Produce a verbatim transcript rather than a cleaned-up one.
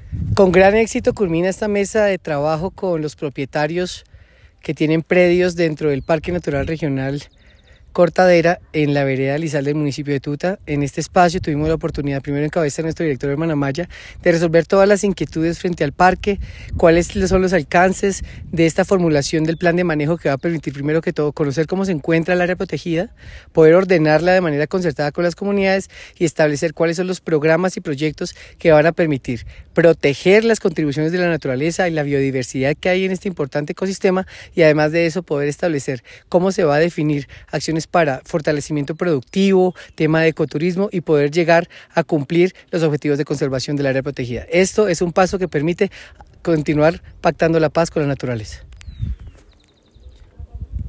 Con gran éxito culmina esta mesa de trabajo con los propietarios que tienen predios dentro del Parque Natural Regional Cortadera en la vereda Lizal del municipio de Tuta. En este espacio tuvimos la oportunidad, primero en cabeza de nuestro director Hermana Maya, de resolver todas las inquietudes frente al parque, cuáles son los alcances de esta formulación del plan de manejo que va a permitir primero que todo conocer cómo se encuentra el área protegida, poder ordenarla de manera concertada con las comunidades y establecer cuáles son los programas y proyectos que van a permitir proteger las contribuciones de la naturaleza y la biodiversidad que hay en este importante ecosistema, y además de eso poder establecer cómo se va a definir acciones para fortalecimiento productivo, tema de ecoturismo y poder llegar a cumplir los objetivos de conservación del área protegida. Esto es un paso que permite continuar pactando la paz con la naturaleza.